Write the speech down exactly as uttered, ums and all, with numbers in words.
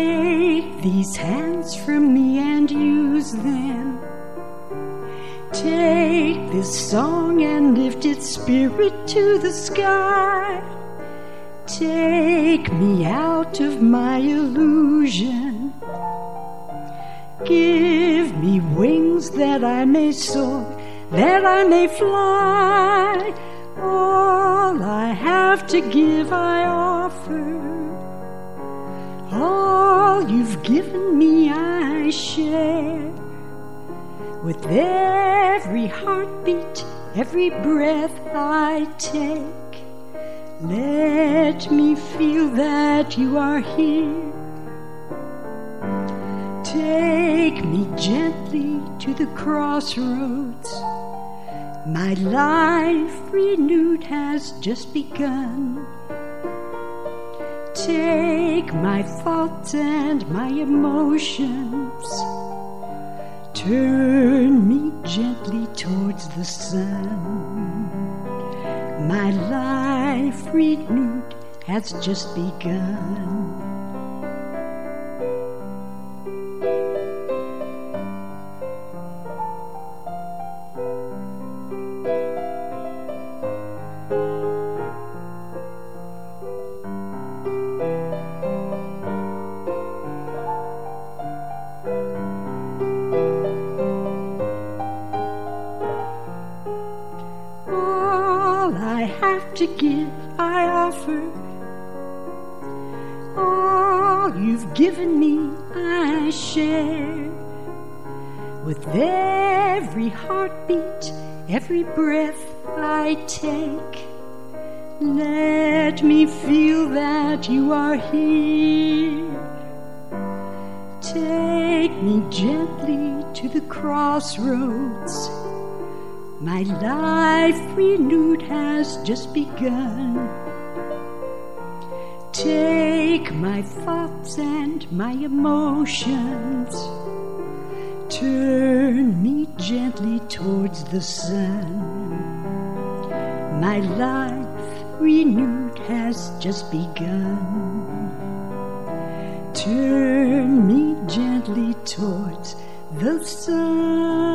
Take these hands from me and use them. Take this song and lift its spirit to the sky. Take me out of my illusion. Give me wings that I may soar, that I may fly. All I have to give I offer. All you've given me I share. With every heartbeat, every breath I take, let me feel that you are here. Take me gently to the crossroads. My life renewed has just begun. Take my thoughts and my emotions. Turn me gently towards the sun. My life renewed has just begun. To give I offer. All you've given me I share. With every heartbeat, every breath I take, let me feel that you are here. Take me gently to the crossroads. My life renewed has just begun. Take my thoughts and my emotions. Turn me gently towards the sun. My life renewed has just begun. Turn me gently towards the sun.